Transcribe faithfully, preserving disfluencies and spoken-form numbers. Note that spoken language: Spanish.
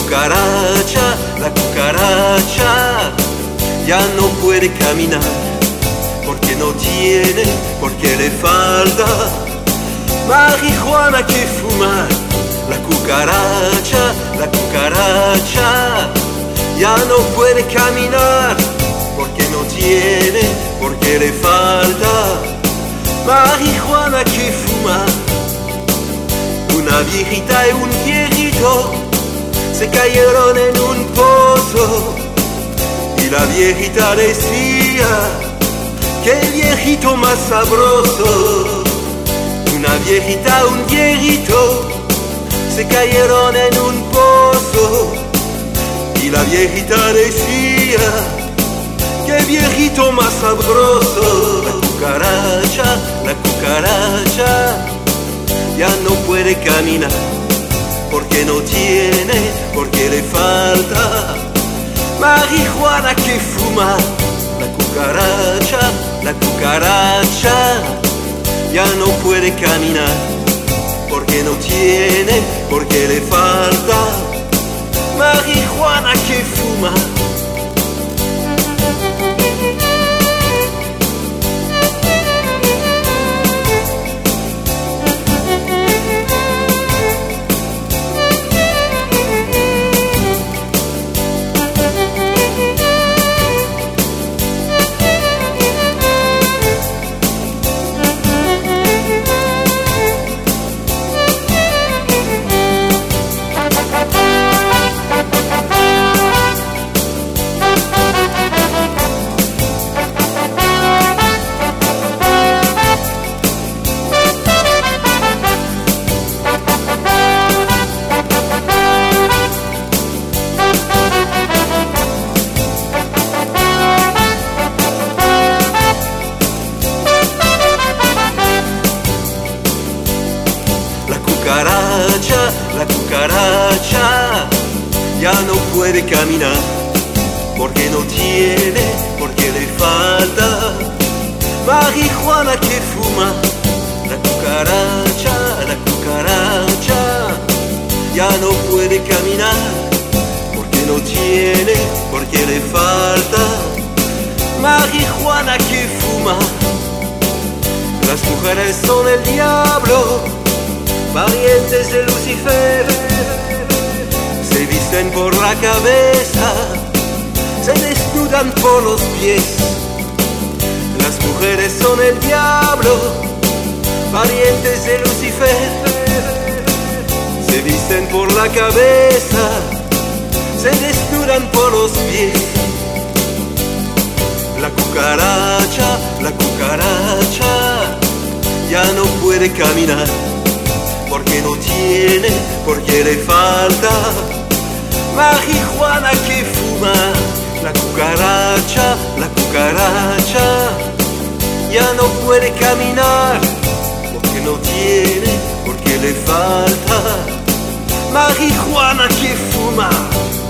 cucaracha, la cucaracha ya no puede caminar porque no tiene, porque le falta marihuana que fumar. La cucaracha, la cucaracha ya no puede caminar porque no tiene, porque le falta marihuana que fumar. Una viejita y un viejito se cayeron en un pozo y la viejita decía que el viejito más sabroso. Una viejita, un viejito se cayeron en un pozo y la viejita decía que el viejito más sabroso. La cucaracha, la cucaracha ya no puede caminar porque no tiene, porque le falta marihuana que fumar. La cucaracha, la cucaracha ya no puede caminar porque no tiene, porque le falta marihuana que fumar. La cucaracha ya no puede caminar porque no tiene, porque le falta marihuana que fuma. La cucaracha, la cucaracha ya no puede caminar porque no tiene, porque le falta marihuana que fuma. Las mujeres son el diablo, parientes de Lucifer, se visten por la cabeza, se desnudan por los pies. Las mujeres son el diablo, parientes de Lucifer, se visten por la cabeza, se desnudan por los pies. La cucaracha, la cucaracha ya no puede caminar porque no tiene, porque le falta marihuana que fumar. La cucaracha, la cucaracha ya no puede caminar porque no tiene, porque le falta marihuana que fumar.